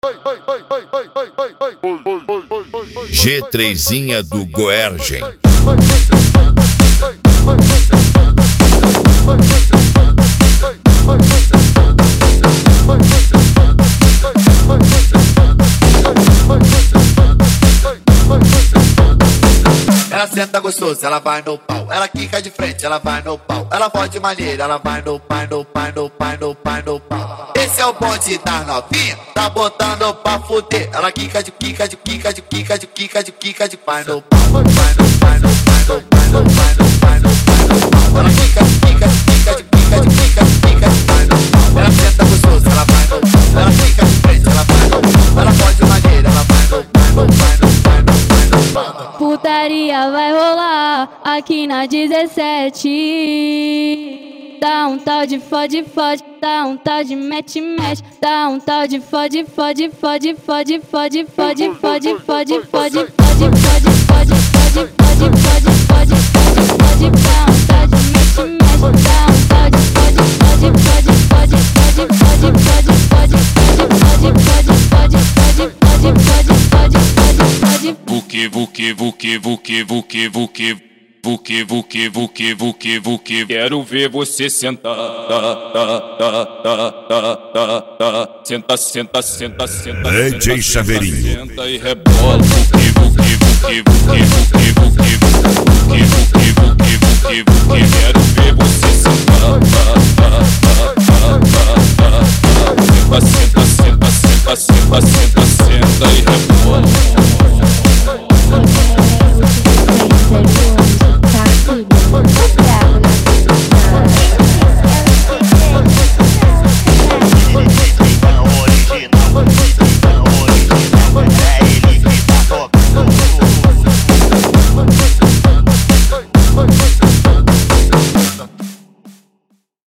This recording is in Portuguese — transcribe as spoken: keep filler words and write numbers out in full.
G três do Goergen. Ela senta gostoso, ela vai no pau. Ela quica de frente, ela vai no pau. Ela pode de maneira, ela vai no pai, no pai, no pai, no pai, no pau. Esse é o bonde das novinhas, tá botando pra fuder. Ela quica de quica de quica de quica de quica de quica de pai no pau. Pai no pai, no pai, no pai, no pai, no pai, no pai, no pau. Ela quica de quica de quica de quica de quica de quica de pai no pau. Ela senta gostoso, ela vai no pau. Ela quica de frente, ela vai no pau. Ela pode de maneira, ela vai no pai, no pai, no pai, no pai, no pau. Putaria vai rolar aqui na dezessete. Dá um tal de fode, fode, dá um tal de mete, mete, dá um tal de fode, fode, fode, fode, fode, fode, fode, fode, fode, fode, fode, fode, fode, fode, fode, fode, fode, fode, dá um tal de mete, mete, dá um tal de fode, fode, fode, fode, fode, fode, fode, fode, fode, fode, fode, fode, fode, fode, fode, fode. Vuque, vuque, vuque, vuque, vuque, vuque, vuque, vuque, vuque, vuque, vuque. Quero ver você sentar, tá, tá, tá, tá, tá, tá, tá. Senta, senta, senta, senta. D J Chaveirinho. Senta e rebola. Vuque, vuque, vuque, vuque, vuque, vuque, vuque, vuque, vuque, vuque, vuque. Quero ver você sentar, tá, tá, tá, tá, tá, tá, tá. Senta, senta, senta, senta, senta, senta e rebola. Original, original, original.